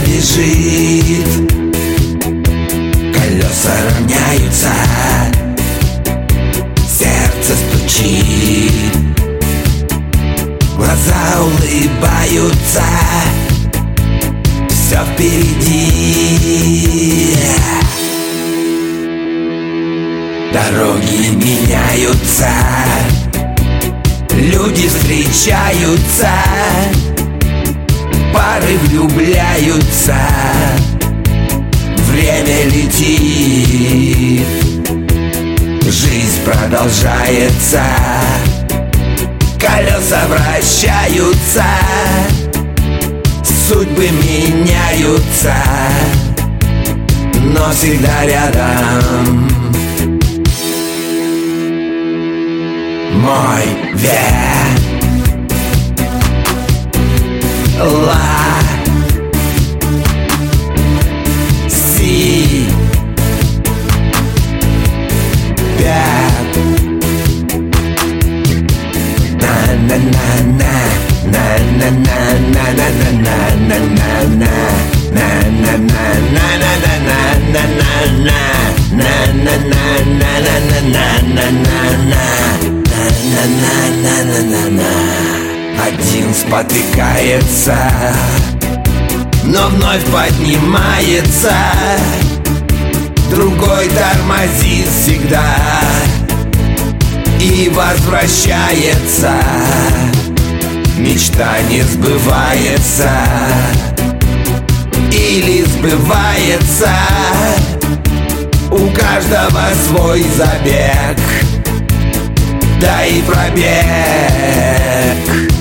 бежит, колеса равняются, сердце стучит, глаза улыбаются, все впереди. Дороги меняются, люди встречаются, пары влюбляются, время летит, жизнь продолжается, колеса вращаются, судьбы меняются, но всегда рядом мой век. Ла Си Пят на-на-на-на, на-на-на-на-на-на-на-на-на, на-на-на-на-на-на-на-на-на-на-на-на-на-на-на-на-на-на. Один спотыкается, но вновь поднимается, другой тормозит всегда и возвращается. Мечта не сбывается или сбывается, у каждого свой забег, да и пробег.